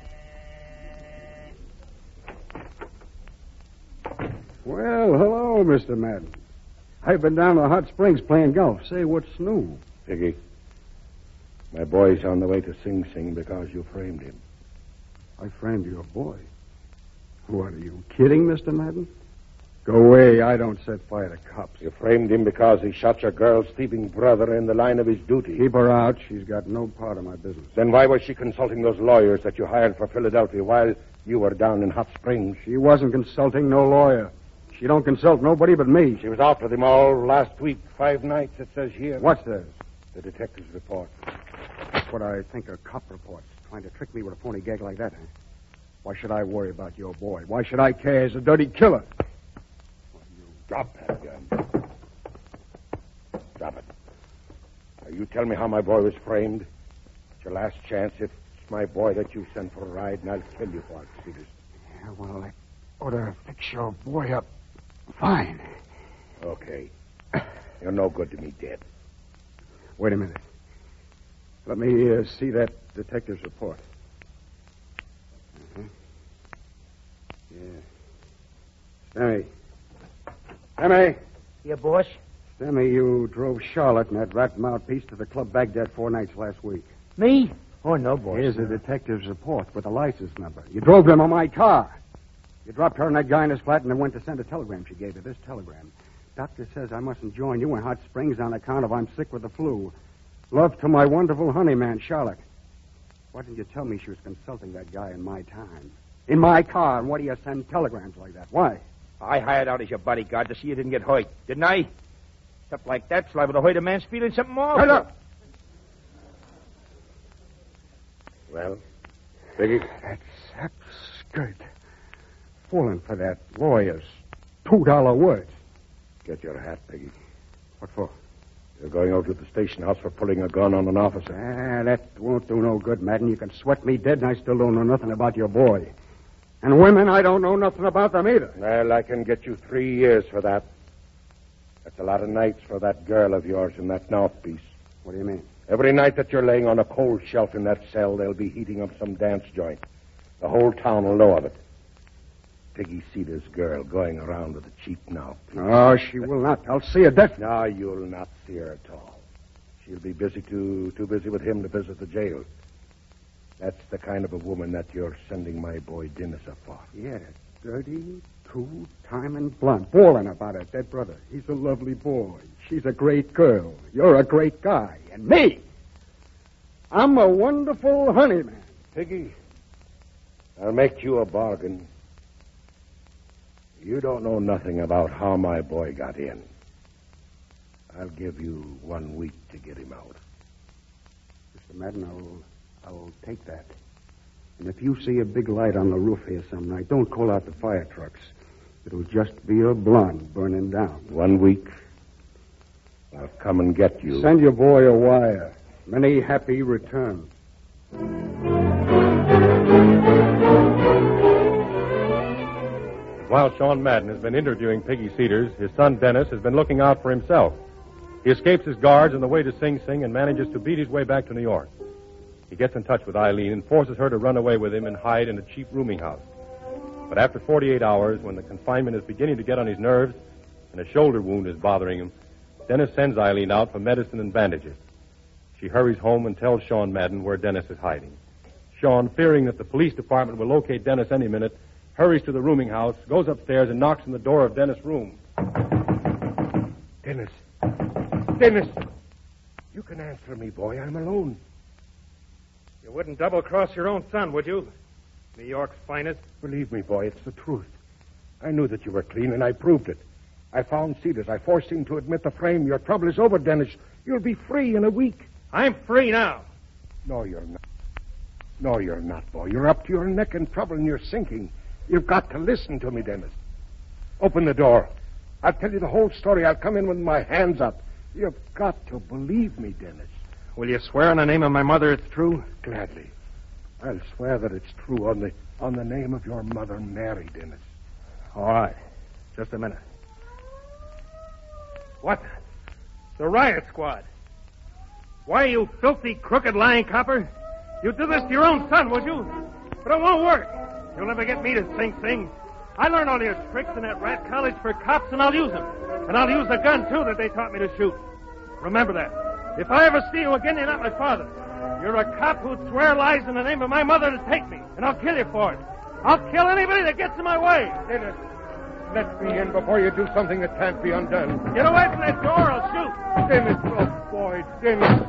Well, hello, Mr. Madden. I've been down to the Hot Springs playing golf. Say, what's new? Piggy, my boy's on the way to Sing Sing because you framed him. I framed your boy. What, are you kidding, Mr. Madden? Go away. I don't set fire to cops. You framed him because he shot your girl's thieving brother in the line of his duty. Keep her out. She's got no part of my business. Then why was she consulting those lawyers that you hired for Philadelphia while you were down in Hot Springs? She wasn't consulting no lawyer. She don't consult nobody but me. She was after them all last week, 5 nights, it says here. What's this? The detective's report. That's what I think are cop reports. Trying to trick me with a phony gag like that, huh? Why should I worry about your boy? Why should I care? He's a dirty killer. Drop that gun. Drop it. Now, you tell me how my boy was framed. It's your last chance. If it's my boy that you sent for a ride, and I'll kill you for it, Cedars. Yeah, well, I ought to fix your boy up fine. Okay. You're no good to me, dead. Wait a minute. Let me see that detective's report. Uh-huh. Sammy. Sammy. Yeah, boss? Sammy, you drove Charlotte and that rat mouthpiece to the Club Baghdad 4 nights last week. Me? Oh, no, boss. Here's a detective's report with a license number. You drove them on my car. You dropped her and that guy in his flat and then went to send a telegram. She gave you this telegram. Doctor says I mustn't join you in Hot Springs on account of I'm sick with the flu. Love to my wonderful honeyman, Charlotte. Why didn't you tell me she was consulting that guy in my time? In my car, and why do you send telegrams like that? Why? I hired out as your bodyguard to see you didn't get hurt, didn't I? Stuff like that's liable to hurt a man's feeling something more. Hold up! Well, Piggy? That sap skirt. Falling for that lawyer's $2 words. Get your hat, Piggy. What for? You're going over to the station house for pulling a gun on an officer. That won't do no good, Madden. You can sweat me dead, and I still don't know nothing about your boy. And women, I don't know nothing about them either. Well, I can get you 3 years for that. That's a lot of nights for that girl of yours in that mouthpiece. What do you mean? Every night that you're laying on a cold shelf in that cell, they'll be heating up some dance joint. The whole town will know of it. Piggy Cedar's girl going around with a cheap mouthpiece. Oh, she will not. I'll see her death. No, you'll not see her at all. She'll be too busy with him to visit the jail. That's the kind of a woman that you're sending my boy Dennis up for. Yeah, dirty, two-time and blunt. Bawling about her dead brother. He's a lovely boy. She's a great girl. You're a great guy. And me, I'm a wonderful honeyman. Piggy, I'll make you a bargain. You don't know nothing about how my boy got in. I'll give you 1 week to get him out. Mr. Madden, I'll take that. And if you see a big light on the roof here some night, don't call out the fire trucks. It'll just be a blonde burning down. 1 week. I'll come and get you. Send your boy a wire. Many happy returns. While Sean Madden has been interviewing Piggy Cedars, his son Dennis has been looking out for himself. He escapes his guards on the way to Sing Sing and manages to beat his way back to New York. He gets in touch with Eileen and forces her to run away with him and hide in a cheap rooming house. But after 48 hours, when the confinement is beginning to get on his nerves and a shoulder wound is bothering him, Dennis sends Eileen out for medicine and bandages. She hurries home and tells Sean Madden where Dennis is hiding. Sean, fearing that the police department will locate Dennis any minute, hurries to the rooming house, goes upstairs, and knocks on the door of Dennis' room. Dennis. Dennis! You can answer me, boy. I'm alone. You wouldn't double-cross your own son, would you? New York's finest. Believe me, boy, it's the truth. I knew that you were clean, and I proved it. I found Cedars. I forced him to admit the frame. Your trouble is over, Dennis. You'll be free in a week. I'm free now. No, you're not. No, you're not, boy. You're up to your neck in trouble, and you're sinking. You've got to listen to me, Dennis. Open the door. I'll tell you the whole story. I'll come in with my hands up. You've got to believe me, Dennis. Will you swear on the name of my mother it's true? Gladly. I'll swear that it's true on the name of your mother, Mary, Dennis. All right. Just a minute. What? The riot squad. Why, you filthy, crooked, lying copper? You'd do this to your own son, would you? But it won't work. You'll never get me to Sing Sing. I learned all your tricks in that rat college for cops, and I'll use them. And I'll use the gun, too, that they taught me to shoot. Remember that. If I ever see you again, you're not my father. You're a cop who'd swear lies in the name of my mother to take me, and I'll kill you for it. I'll kill anybody that gets in my way. Dennis, let me in before you do something that can't be undone. Get away from that door, I'll shoot. Dennis, oh, boy, Dennis.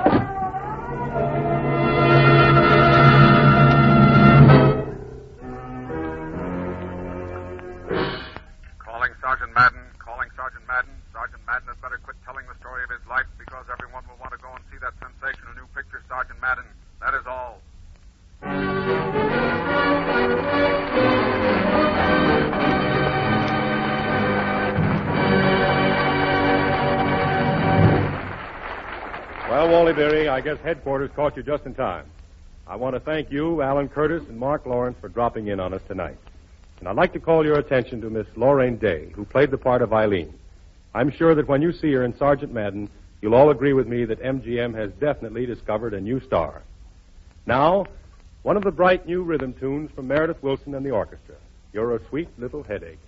Sergeant Madden, calling Sergeant Madden. Sergeant Madden had better quit telling the story of his life because everyone will want to go and see that sensational new picture, Sergeant Madden. That is all. Well, Wally Beery, I guess headquarters caught you just in time. I want to thank you, Alan Curtis, and Mark Lawrence for dropping in on us tonight. And I'd like to call your attention to Miss Lorraine Day, who played the part of Eileen. I'm sure that when you see her in Sergeant Madden, you'll all agree with me that MGM has definitely discovered a new star. Now, one of the bright new rhythm tunes from Meredith Willson and the orchestra, You're a Sweet Little Headache.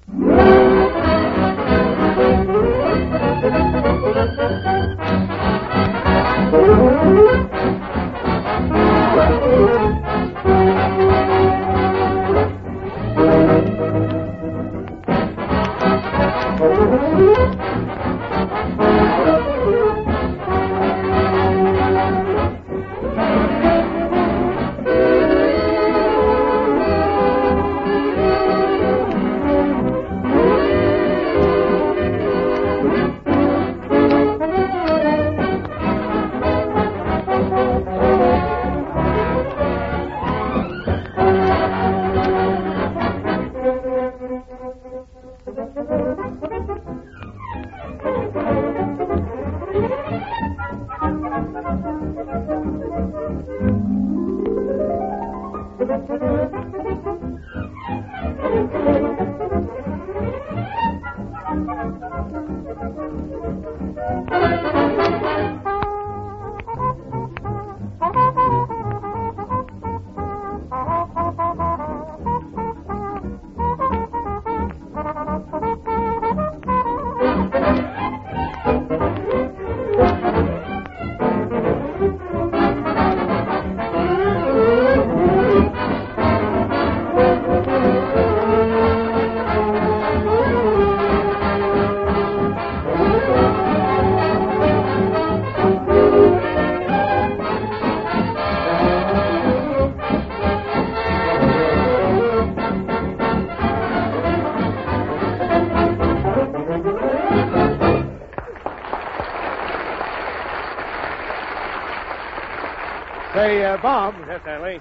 Say, Bob. Yes, Hanley?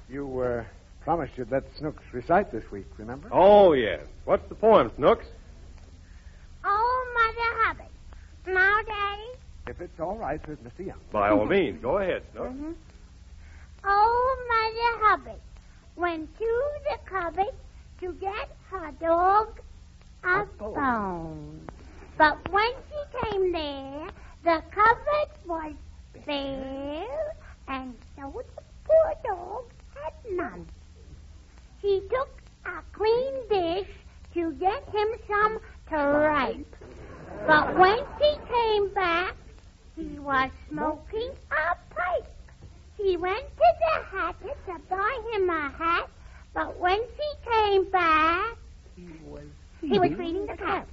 You promised you'd let Snooks recite this week, remember? Oh, yes. What's the poem, Snooks? Oh, Mother Hubbard. Now, Daddy? If it's all right with Mr. Young. By all means. Go ahead, Snooks. Mm-hmm. Oh, Mother Hubbard went to the cupboard to get her dog a bone. But when she came there, the cupboard was bare, and so the poor dog had none. She took a clean dish to get him some tripe. But when she came back, he was smoking a pipe. She went to the hatter to buy him a hat, but when she came back, he was feeding the cat.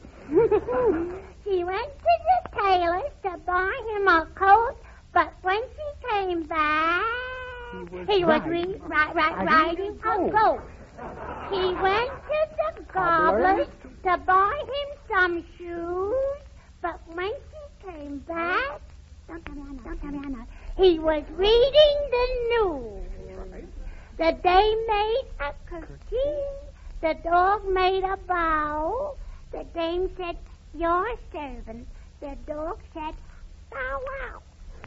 She went to the tailor's to buy him a coat, but when she came back, he was riding a goat. He went to the gobbler's to buy him some shoes, but when she came back, don't tell me I'm not. He was reading the news. The dame made a curtsy. The dog made a bow. The dame said, "Your servant." The dog said, "Bow wow."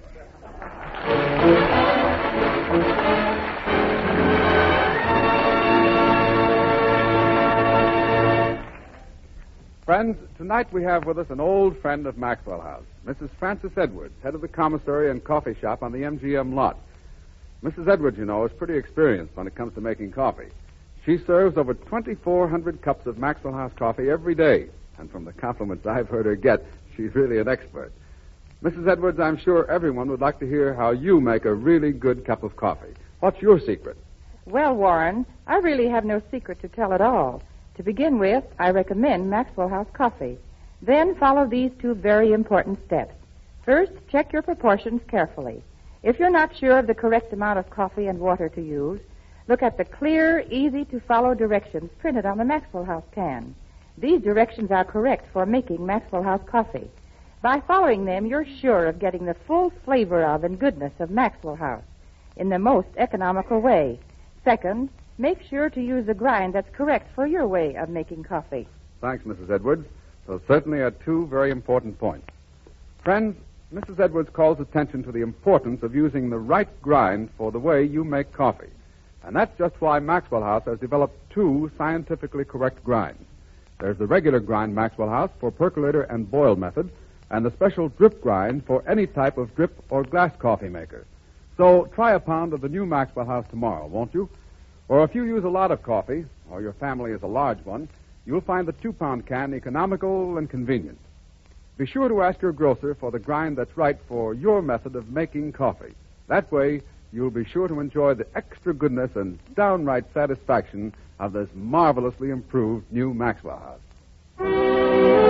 Friends, tonight we have with us an old friend of Maxwell House, Mrs. Frances Edwards, head of the commissary and coffee shop on the MGM lot. Mrs. Edwards, you know, is pretty experienced when it comes to making coffee. She serves over 2,400 cups of Maxwell House coffee every day, and from the compliments I've heard her get, she's really an expert. Mrs. Edwards, I'm sure everyone would like to hear how you make a really good cup of coffee. What's your secret? Well, Warren, I really have no secret to tell at all. To begin with, I recommend Maxwell House coffee. Then follow these two very important steps. First, check your proportions carefully. If you're not sure of the correct amount of coffee and water to use, look at the clear, easy-to-follow directions printed on the Maxwell House can. These directions are correct for making Maxwell House coffee. By following them, you're sure of getting the full flavor of and goodness of Maxwell House in the most economical way. Second, make sure to use a grind that's correct for your way of making coffee. Thanks, Mrs. Edwards. Those certainly are two very important points. Friends, Mrs. Edwards calls attention to the importance of using the right grind for the way you make coffee. And that's just why Maxwell House has developed two scientifically correct grinds. There's the regular grind Maxwell House for percolator and boil method, and the special drip grind for any type of drip or glass coffee maker. So try a pound of the new Maxwell House tomorrow, won't you? Or if you use a lot of coffee, or your family is a large one, you'll find the 2-pound can economical and convenient. Be sure to ask your grocer for the grind that's right for your method of making coffee. That way, you'll be sure to enjoy the extra goodness and downright satisfaction of this marvelously improved new Maxwell House.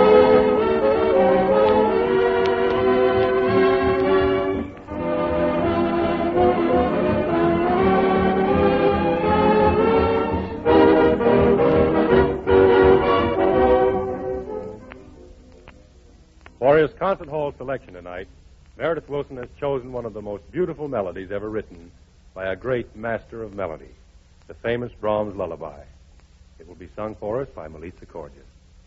For his concert hall selection tonight, Meredith Wilson has chosen one of the most beautiful melodies ever written by a great master of melody, the famous Brahms Lullaby. It will be sung for us by Milica Korgis.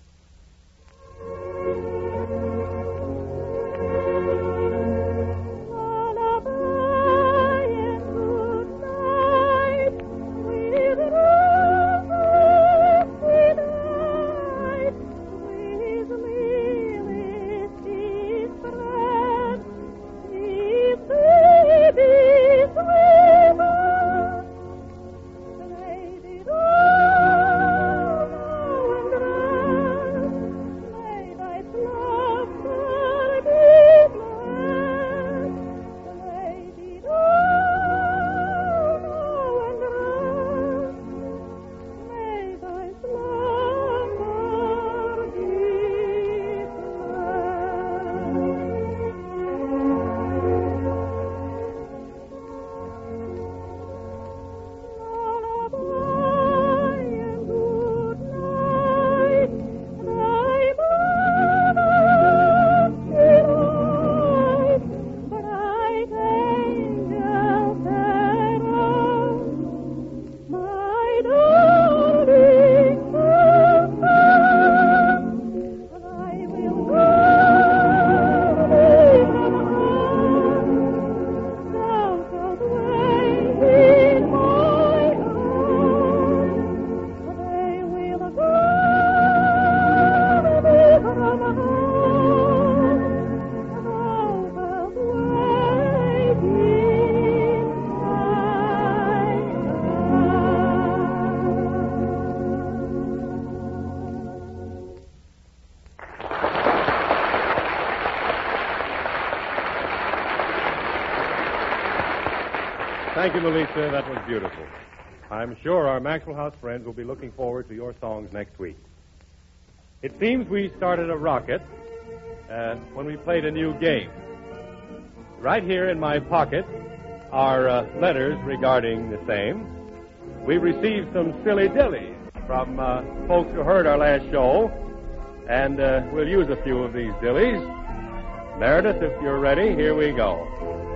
Thank you, Milica. That was beautiful. I'm sure our Maxwell House friends will be looking forward to your songs next week. It seems we started a rocket when we played a new game. Right here in my pocket are letters regarding the same. We received some silly dillies from folks who heard our last show, and we'll use a few of these dillies. Meredith, if you're ready, here we go.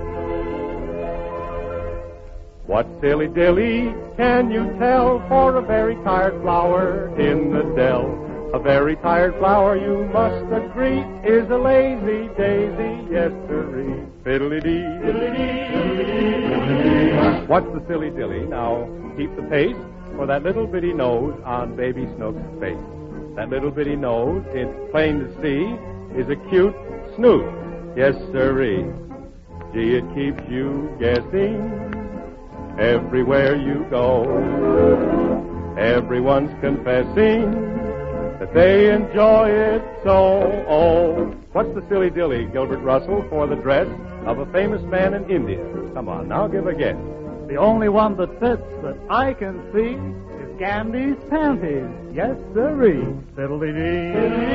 What silly dilly can you tell for a very tired flower in the dell? A very tired flower, you must agree, is a lazy daisy, yes sirree. Fiddly-dee, fiddly-dee. What's the silly dilly? Now keep the pace for that little bitty nose on Baby Snook's face. That little bitty nose, it's plain to see, is a cute snoot, yes sirree. Gee, it keeps you guessing everywhere you go. Everyone's confessing that they enjoy it so. Oh, what's the silly dilly, Gilbert Russell, for the dress of a famous man in India? Come on, now give a guess. The only one that fits that I can see is Gandhi's panties. Yes, sirree. Fiddle-dee-dee.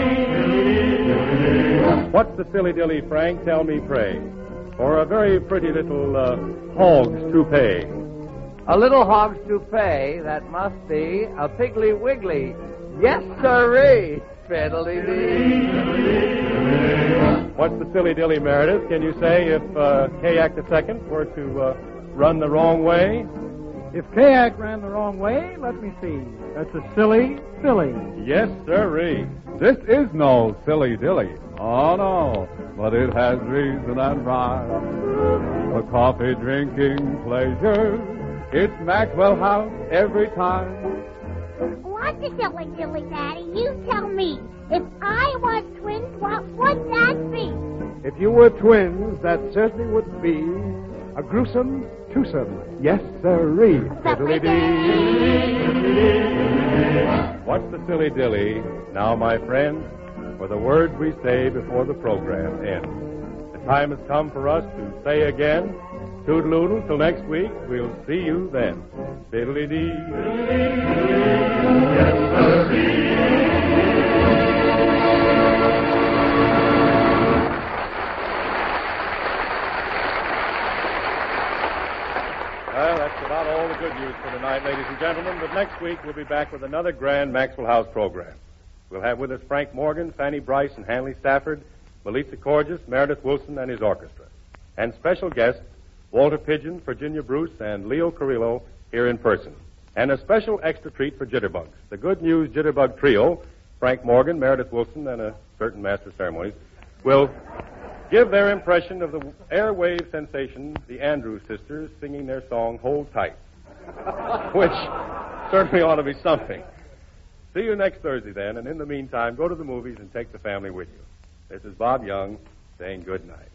What's the silly dilly, Frank? Tell me, pray. For a very pretty little hog's toupee. A little hog's toupee, that must be a Piggly Wiggly. Yes, sirree. Fiddle-dee-dee. What's the silly dilly, Meredith? Can you say if Kayak II were to run the wrong way? If Kayak ran the wrong way, let me see. That's a silly filly. Yes, sirree. This is no silly dilly. Oh, no. But it has reason and rhyme. For coffee drinking pleasure, it's Maxwell House every time. What's a silly dilly, Daddy? You tell me. If I was twins, what would that be? If you were twins, that certainly would be a gruesome twosome. Yes, sirree. Fiddly-dee. What's the silly dilly, now, my friends, for the words we say before the program ends? The time has come for us to say again, toodle-oodle, till next week, we'll see you then. Fiddly-dee. Yes, sir. Well, that's about all the good news for tonight, ladies and gentlemen. But next week, we'll be back with another grand Maxwell House program. We'll have with us Frank Morgan, Fanny Bryce, and Hanley Stafford, Melissa Corgis, Meredith Wilson, and his orchestra. And special guests, Walter Pidgeon, Virginia Bruce, and Leo Carrillo here in person. And a special extra treat for Jitterbugs. The Good News Jitterbug Trio, Frank Morgan, Meredith Wilson, and a certain master of ceremonies, will give their impression of the airwave sensation, the Andrews Sisters, singing their song, Hold Tight, which certainly ought to be something. See you next Thursday, then, and in the meantime, go to the movies and take the family with you. This is Bob Young saying good night.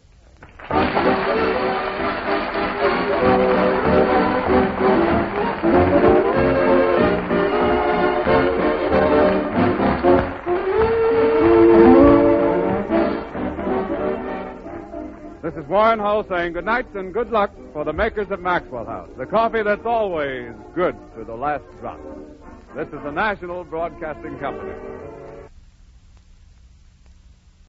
This is Warren Hull saying good night and good luck for the makers of Maxwell House, the coffee that's always good to the last drop. This is the National Broadcasting Company.